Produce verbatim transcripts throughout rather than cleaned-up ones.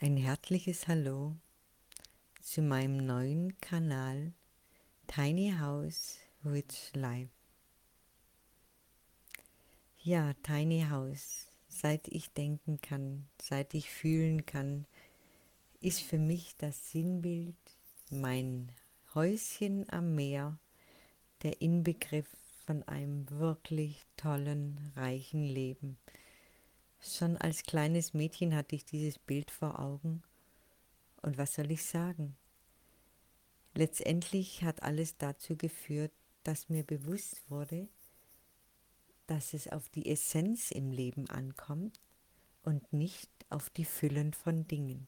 Ein herzliches Hallo zu meinem neuen Kanal Tiny House Rich Life. Ja, Tiny House, seit ich denken kann, seit ich fühlen kann, ist für mich das Sinnbild mein Häuschen am Meer, der Inbegriff von einem wirklich tollen, reichen Leben. Schon als kleines Mädchen hatte ich dieses Bild vor Augen. Und was soll ich sagen? Letztendlich hat alles dazu geführt, dass mir bewusst wurde, dass es auf die Essenz im Leben ankommt und nicht auf die Füllen von Dingen.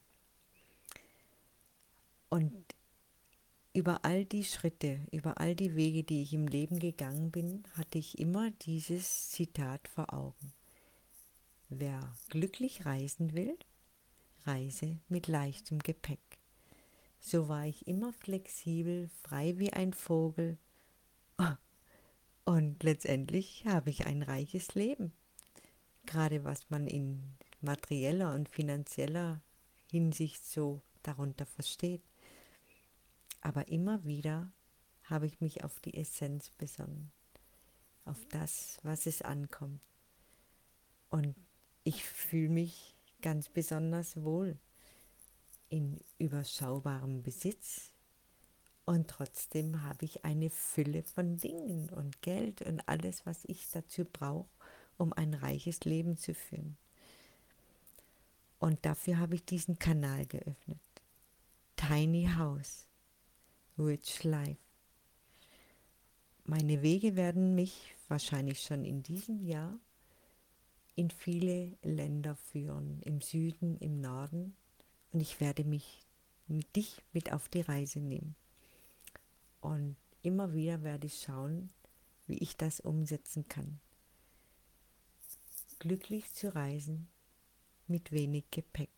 Und über all die Schritte, über all die Wege, die ich im Leben gegangen bin, hatte ich immer dieses Zitat vor Augen. Wer glücklich reisen will, reise mit leichtem Gepäck. So war ich immer flexibel, frei wie ein Vogel. Und letztendlich habe ich ein reiches Leben. Gerade was man in materieller und finanzieller Hinsicht so darunter versteht. Aber immer wieder habe ich mich auf die Essenz besonnen, auf das, was es ankommt. Und ich fühle mich ganz besonders wohl in überschaubarem Besitz. Und trotzdem habe ich eine Fülle von Dingen und Geld und alles, was ich dazu brauche, um ein reiches Leben zu führen. Und dafür habe ich diesen Kanal geöffnet. Tiny House, Rich Life. Meine Wege werden mich wahrscheinlich schon in diesem Jahr in viele Länder führen, im Süden, im Norden. Und ich werde mich mit dich mit auf die Reise nehmen. Und immer wieder werde ich schauen, wie ich das umsetzen kann. Glücklich zu reisen mit wenig Gepäck.